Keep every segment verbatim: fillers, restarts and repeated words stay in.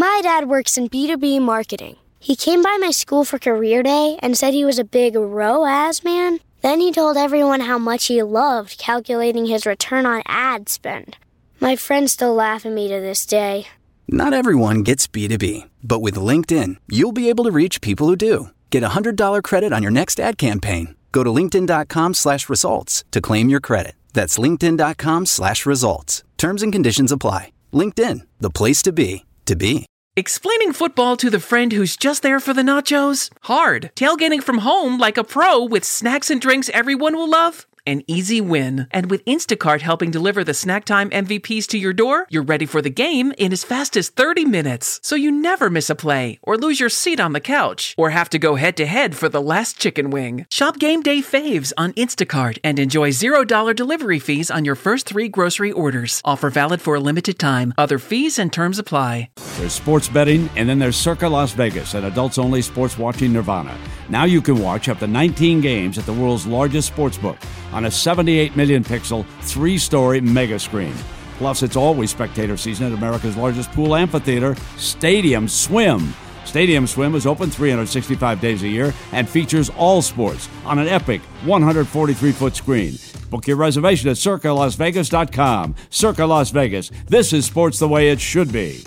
My dad works in B two B marketing. He came by my school for career day and said he was a big R O A S man. Then he told everyone how much he loved calculating his return on ad spend. My friends still laugh at me to this day. Not everyone gets B two B, but with LinkedIn, you'll be able to reach people who do. Get a one hundred dollars credit on your next ad campaign. Go to linkedin.com slash results to claim your credit. That's linkedin.com slash results. Terms and conditions apply. LinkedIn, the place to be, to be. Explaining football to the friend who's just there for the nachos? Hard. Tailgating from home like a pro with snacks and drinks everyone will love? An easy win. And with Instacart helping deliver the snack time M V Ps to your door, you're ready for the game in as fast as thirty minutes. So you never miss a play, or lose your seat on the couch, or have to go head-to-head for the last chicken wing. Shop Game Day Faves on Instacart and enjoy zero dollars delivery fees on your first three grocery orders. Offer valid for a limited time. Other fees and terms apply. There's sports betting, and then there's Circa Las Vegas, an adults-only sports watching nirvana. Now you can watch up to nineteen games at the world's largest sportsbook on a seventy-eight million pixel, three-story mega screen. Plus, it's always spectator season at America's largest pool amphitheater, Stadium Swim. Stadium Swim is open three hundred sixty-five days a year and features all sports on an epic one hundred forty-three foot screen. Book your reservation at circa las vegas dot com. Circa Las Vegas. This is sports the way it should be.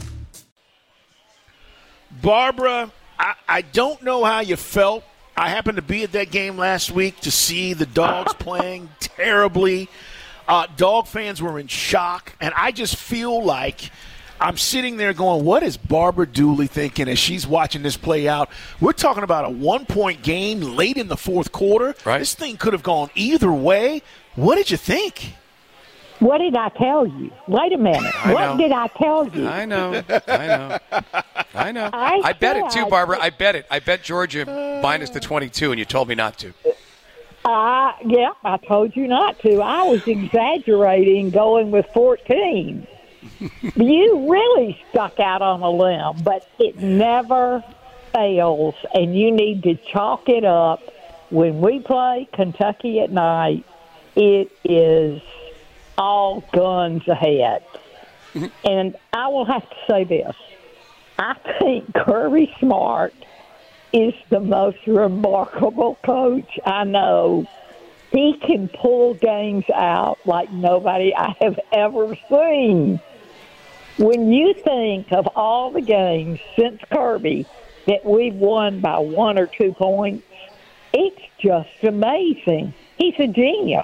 Barbara, I, I don't know how you felt. I happened to be at that game last week to see the Dogs playing terribly. Uh, dog fans were in shock, and I just feel like I'm sitting there going, what is Barbara Dooley thinking as she's watching this play out? We're talking about a one-point game late in the fourth quarter. Right. This thing could have gone either way. What did you think? What did I tell you? Wait a minute. I what know. did I tell you? I know. I know. I know. I, I bet it too, said- Barbara. I bet it. I bet Georgia minus the twenty-two, and you told me not to. Uh, yeah, I told you not to. I was exaggerating going with fourteen. You really stuck out on a limb, but it never fails, and you need to chalk it up. When we play Kentucky at night, it is all guns ahead. And I will have to say this. I think Kirby Smart is the most remarkable coach I know. He can pull games out like nobody I have ever seen. When you think of all the games since Kirby that we've won by one or two points, it's just amazing. He's a genius.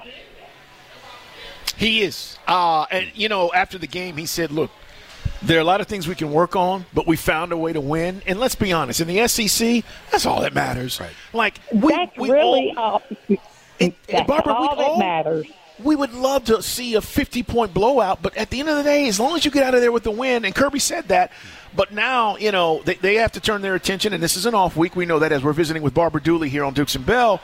He is. Uh, and, you know, after the game, he said, look, there are a lot of things we can work on, but we found a way to win. And let's be honest, in the S E C, that's all that matters. Right. Like, we, That's we really all, all, and, that's and Barbara, all we that all, matters. we would love to see a fifty-point blowout, but at the end of the day, as long as you get out of there with the win, and Kirby said that, but now, you know, they, they have to turn their attention, and this is an off week. We know that as we're visiting with Barbara Dooley here on Dukes and Bell.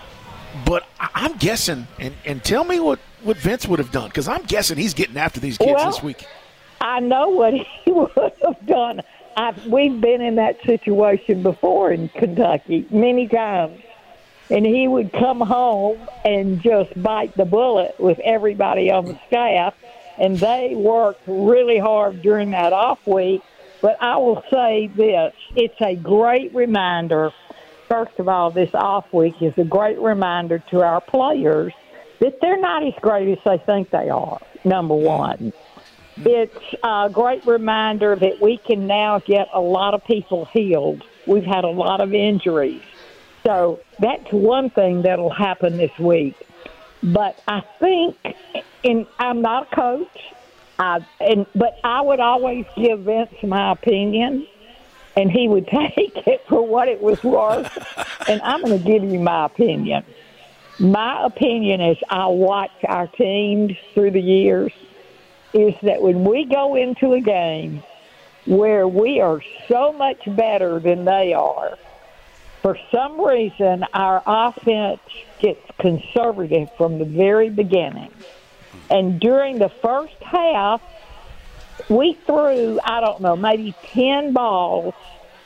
But I, I'm guessing, and, and tell me what, what Vince would have done, because I'm guessing he's getting after these kids Well, this week. I know what he would have done. I've, we've been in that situation before in Kentucky many times. And he would come home and just bite the bullet with everybody on the staff. And they worked really hard during that off week. But I will say this, it's a great reminder. First of all, this off week is a great reminder to our players that they're not as great as they think they are, number one. It's a great reminder that we can now get a lot of people healed. We've had a lot of injuries. So that's one thing that'll happen this week. But I think, and I'm not a coach, I, and but I would always give Vince my opinion, and he would take it for what it was worth. And I'm going to give you my opinion. My opinion is I watch our teams through the years, is that when we go into a game where we are so much better than they are, for some reason our offense gets conservative from the very beginning. And during the first half, we threw, I don't know, maybe ten balls,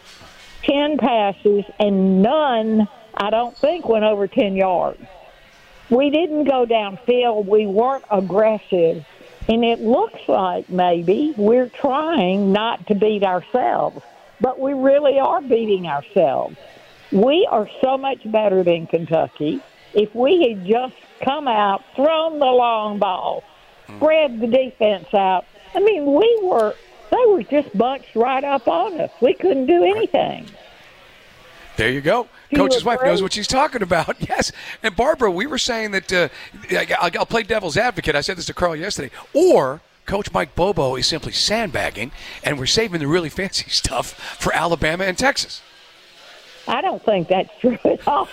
ten passes, and none, I don't think, went over ten yards. We didn't go downfield. We weren't aggressive. And it looks like maybe we're trying not to beat ourselves, but we really are beating ourselves. We are so much better than Kentucky. If we had just come out, thrown the long ball, spread the defense out, I mean, we were, they were just bunched right up on us. We couldn't do anything. There you go. Do Coach's you wife agree? knows what she's talking about. Yes. And, Barbara, we were saying that uh, I'll, I'll play devil's advocate. I said this to Carl yesterday. Or Coach Mike Bobo is simply sandbagging, and we're saving the really fancy stuff for Alabama and Texas. I don't think that's true at all.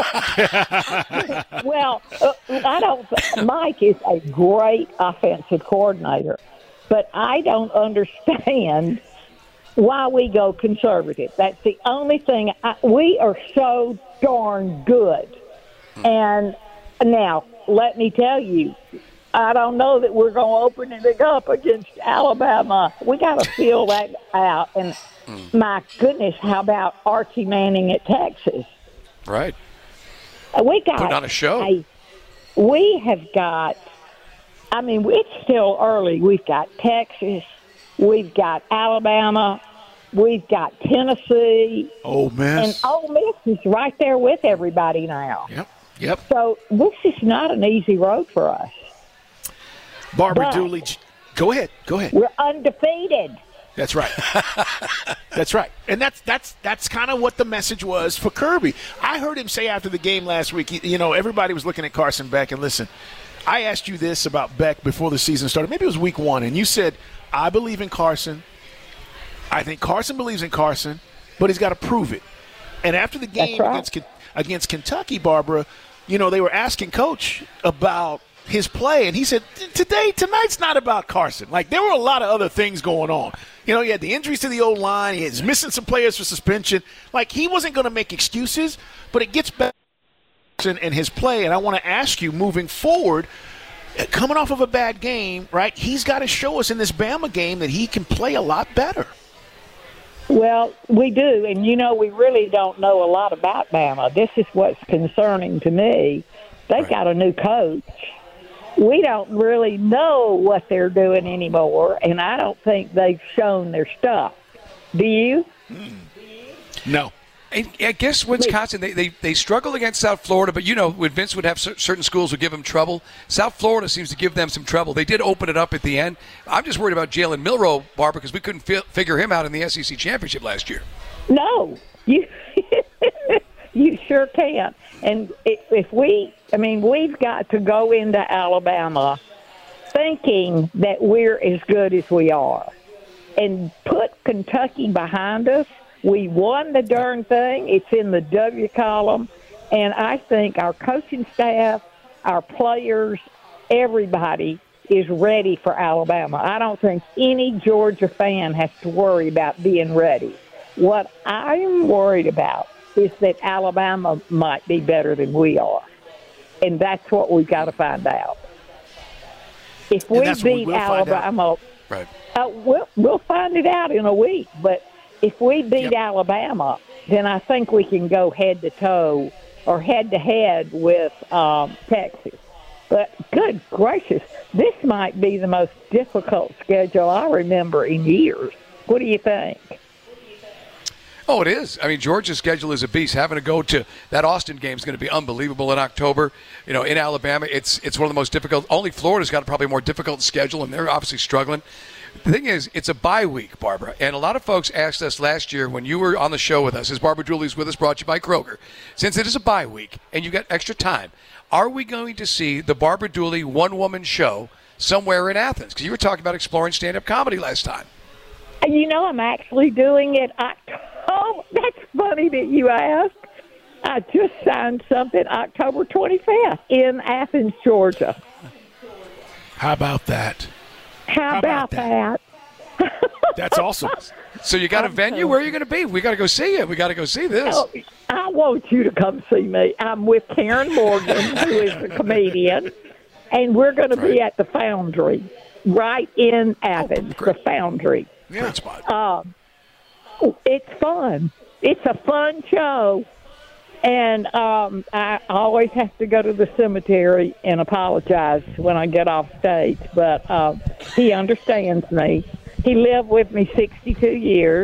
Well, uh, I don't. Mike is a great offensive coordinator, but I don't understand why we go conservative. That's the only thing. I, we are so darn good. And now, let me tell you, I don't know that we're going to open it up against Alabama. We got to feel that out. And my goodness, how about Archie Manning at Texas? Right. We got Putting on a show. A, we have got. I mean, it's still early. We've got Texas. We've got Alabama. We've got Tennessee. Ole Miss. And Ole Miss is right there with everybody now. Yep, yep. So this is not an easy road for us. Barbara But- Dooley, go ahead, go ahead. We're undefeated. That's right. That's right. And that's that's that's kind of what the message was for Kirby. I heard him say after the game last week, you know, everybody was looking at Carson Beck, and listen, I asked you this about Beck before the season started. Maybe it was week one, and you said, I believe in Carson. I think Carson believes in Carson, but he's got to prove it. And after the game right. against against Kentucky, Barbara, you know, they were asking Coach about his play, and he said, today, tonight's not about Carson. Like, there were a lot of other things going on. You know, he had the injuries to the O-line. He was missing some players for suspension. Like, he wasn't going to make excuses, but it gets back to and his play, and I want to ask you, moving forward, coming off of a bad game, right, he's got to show us in this Bama game that he can play a lot better. Well, we do, and you know, we really don't know a lot about Bama. This is what's concerning to me. They've Right. got a new coach. We don't really know what they're doing anymore, and I don't think they've shown their stuff. Do you? No. And I guess Wisconsin, they, they, they struggle against South Florida, but, you know, when Vince would have cer- certain schools would give them trouble, South Florida seems to give them some trouble. They did open it up at the end. I'm just worried about Jalen Milroe, Barbara, because we couldn't fi- figure him out in the S E C championship last year. No, you you sure can. And if, if we, I mean, we've got to go into Alabama thinking that we're as good as we are, and put Kentucky behind us. We won the darn thing. It's in the W column. And I think our coaching staff, our players, everybody is ready for Alabama. I don't think any Georgia fan has to worry about being ready. What I'm worried about is that Alabama might be better than we are. And that's what we've got to find out. If we that's what we beat will find out. Alabama, Right. uh, we'll, we'll find it out in a week. But if we beat Yep. Alabama, then I think we can go head-to-toe or head-to-head with um, Texas. But good gracious, this might be the most difficult schedule I remember in years. What do you think? Oh, it is. I mean, Georgia's schedule is a beast. Having to go to that Austin game is going to be unbelievable in October. You know, in Alabama, it's it's one of the most difficult. Only Florida's got probably a more difficult schedule, and they're obviously struggling. The thing is, it's a bye week, Barbara. And a lot of folks asked us last year when you were on the show with us, as Barbara Dooley's with us, brought to you by Kroger, since it is a bye week and you got extra time, are we going to see the Barbara Dooley one-woman show somewhere in Athens? Because you were talking about exploring stand-up comedy last time. You know, I'm actually doing it. Oh, that's funny that you asked. I just signed something October twenty-fifth in Athens, Georgia. How about that? How, How about, about that? That's awesome. So you got a venue? Where are you going to be? We got to go see you. We got to go see this. Oh, I want you to come see me. I'm with Karen Morgan, who is a comedian, and we're going to be Right. at the Foundry, right in Athens, the great. Foundry. Great spot. Um, it's fun. It's a fun show. And um, I always have to go to the cemetery and apologize when I get off stage. But uh, he understands me. He lived with me sixty-two years,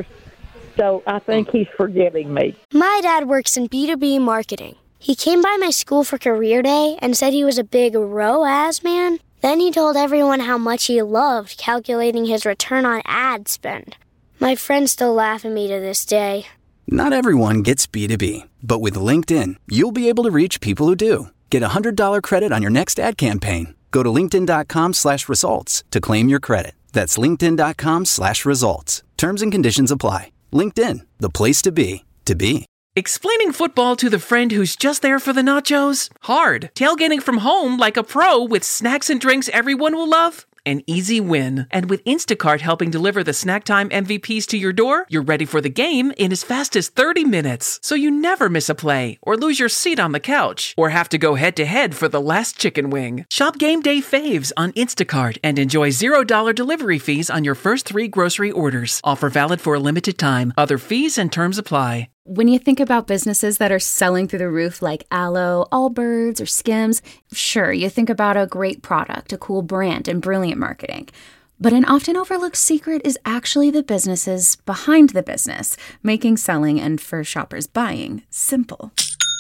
so I think he's forgiving me. My dad works in B two B marketing. He came by my school for career day and said he was a big R O A S man. Then he told everyone how much he loved calculating his return on ad spend. My friends still laugh at me to this day. Not everyone gets B two B, but with LinkedIn, you'll be able to reach people who do. Get a one hundred dollars credit on your next ad campaign. Go to linkedin.com slash results to claim your credit. That's linkedin.com slash results. Terms and conditions apply. LinkedIn, the place to be, to be. Explaining football to the friend who's just there for the nachos? Hard. Tailgating from home like a pro with snacks and drinks everyone will love? An easy win. And with Instacart helping deliver the snack time M V Ps to your door, you're ready for the game in as fast as thirty minutes. So you never miss a play, or lose your seat on the couch, or have to go head-to-head for the last chicken wing. Shop Game Day Faves on Instacart and enjoy zero dollars delivery fees on your first three grocery orders. Offer valid for a limited time. Other fees and terms apply. When you think about businesses that are selling through the roof like Aloe, Allbirds, or Skims, sure, you think about a great product, a cool brand, and brilliant marketing. But an often overlooked secret is actually the businesses behind the business, making selling and, for shoppers, buying simple.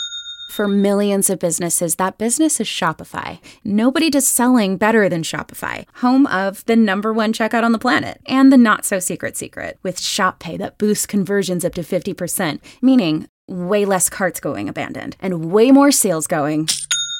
For millions of businesses, that business is Shopify. Nobody does selling better than Shopify, home of the number one checkout on the planet and the not-so-secret secret with Shop Pay that boosts conversions up to fifty percent, meaning way less carts going abandoned and way more sales going.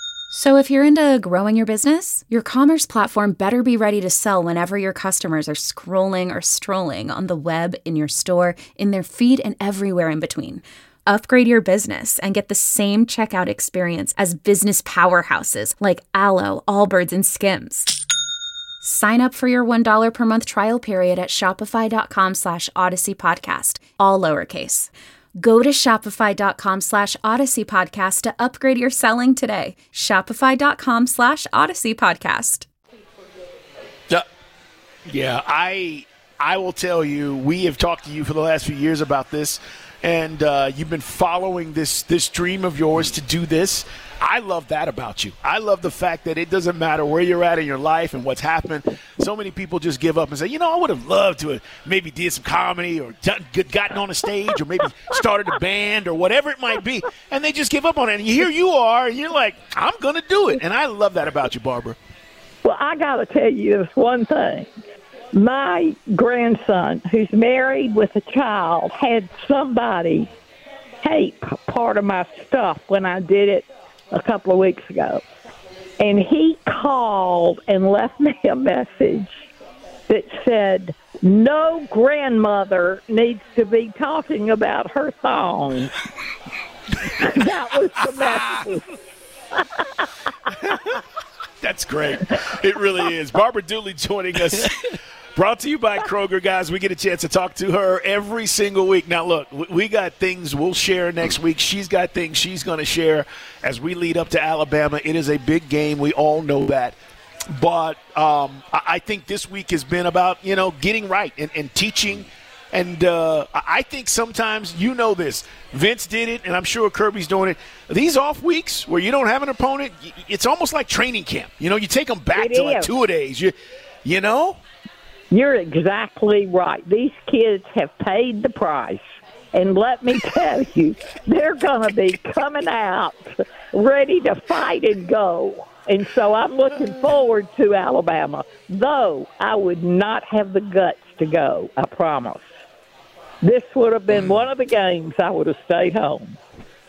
So if you're into growing your business, your commerce platform better be ready to sell whenever your customers are scrolling or strolling on the web, in your store, in their feed, and everywhere in between. Upgrade your business and get the same checkout experience as business powerhouses like Aloe, Allbirds, and Skims. Sign up for your one dollar per month trial period at shopify.com slash Odyssey Podcast, all lowercase. Go to shopify.com slash Odyssey Podcast to upgrade your selling today. Shopify.com slash Odyssey Podcast. Yeah, yeah, I I will tell you, we have talked to you for the last few years about this. And uh, you've been following this this dream of yours to do this. I love that about you. I love the fact that it doesn't matter where you're at in your life and what's happened. So many people just give up and say, you know, I would have loved to have maybe did some comedy or done, gotten on a stage or maybe started a band or whatever it might be. And they just give up on it. And here you are, and you're like, I'm going to do it. And I love that about you, Barbara. Well, I got to tell you this one thing. My grandson, who's married with a child, had somebody tape part of my stuff when I did it a couple of weeks ago. And he called and left me a message that said, no grandmother needs to be talking about her thong. That was the message. That's great. It really is. Barbara Dooley joining us. Brought to you by Kroger, guys. We get a chance to talk to her every single week. Now, look, we got things we'll share next week. She's got things she's going to share as we lead up to Alabama. It is a big game. We all know that. But um, I think this week has been about, you know, getting right and, and teaching. And uh, I think sometimes, you know this, Vince did it, and I'm sure Kirby's doing it. These off weeks where you don't have an opponent, it's almost like training camp. You know, you take them back it to is. like two-a-days. You, you know? You're exactly right. These kids have paid the price. And let me tell you, they're going to be coming out ready to fight and go. And so I'm looking forward to Alabama, though I would not have the guts to go, I promise. This would have been one of the games I would have stayed home.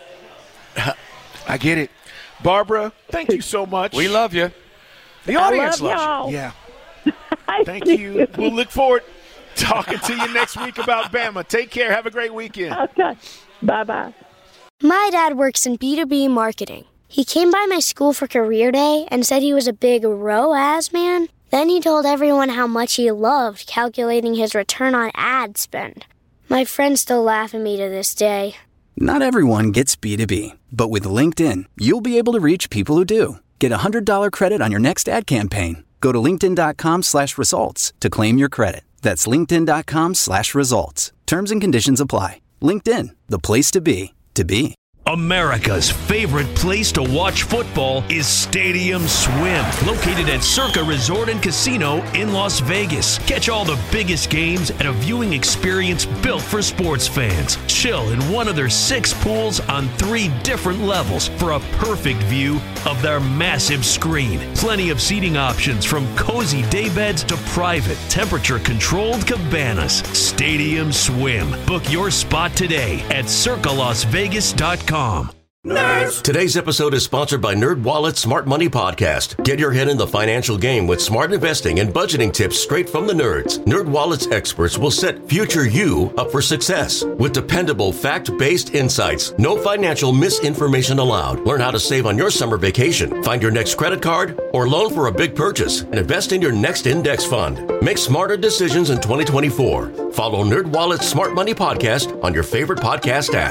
I get it. Barbara, thank you so much. We love you. The audience I love loves y'all. you. Yeah. Thank you. We'll look forward to talking to you next week about Bama. Take care. Have a great weekend. Okay. Bye-bye. My dad works in B two B marketing. He came by my school for career day and said he was a big R O A S man. Then he told everyone how much he loved calculating his return on ad spend. My friends still laugh at me to this day. Not everyone gets B two B, but with LinkedIn, you'll be able to reach people who do. Get a one hundred dollars credit on your next ad campaign. Go to linkedin.com slash results to claim your credit. That's linkedin.com slash results. Terms and conditions apply. LinkedIn, the place to be, to be. America's favorite place to watch football is Stadium Swim, located at Circa Resort and Casino in Las Vegas. Catch all the biggest games at a viewing experience built for sports fans. Chill in one of their six pools on three different levels for a perfect view of their massive screen. Plenty of seating options from cozy daybeds to private, temperature-controlled cabanas. Stadium Swim. Book your spot today at circa las vegas dot com. Nerds! Today's episode is sponsored by NerdWallet's Smart Money Podcast. Get your head in the financial game with smart investing and budgeting tips straight from the nerds. NerdWallet's experts will set future you up for success with dependable, fact-based insights. No financial misinformation allowed. Learn how to save on your summer vacation, find your next credit card, or loan for a big purchase, and invest in your next index fund. Make smarter decisions in twenty twenty-four. Follow NerdWallet's Smart Money Podcast on your favorite podcast app.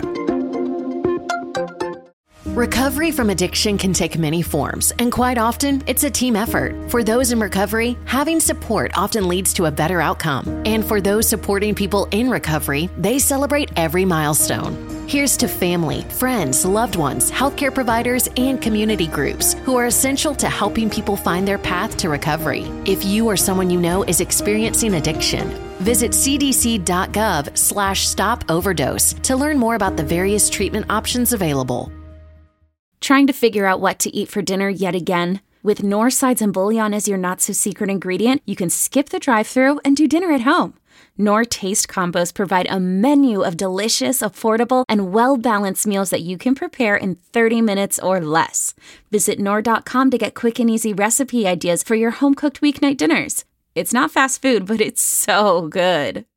Recovery from addiction can take many forms, and quite often, it's a team effort. For those in recovery, having support often leads to a better outcome. And for those supporting people in recovery, they celebrate every milestone. Here's to family, friends, loved ones, healthcare providers, and community groups who are essential to helping people find their path to recovery. If you or someone you know is experiencing addiction, visit cdc.gov slash stop overdose to learn more about the various treatment options available. Trying to figure out what to eat for dinner yet again? With Knorr sides and bouillon as your not-so-secret ingredient, you can skip the drive-thru and do dinner at home. Knorr Taste Combos provide a menu of delicious, affordable, and well-balanced meals that you can prepare in thirty minutes or less. Visit Knorr dot com to get quick and easy recipe ideas for your home-cooked weeknight dinners. It's not fast food, but it's so good.